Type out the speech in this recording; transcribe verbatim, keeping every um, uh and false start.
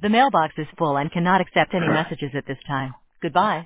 The mailbox is full and cannot accept any messages at this time. Goodbye.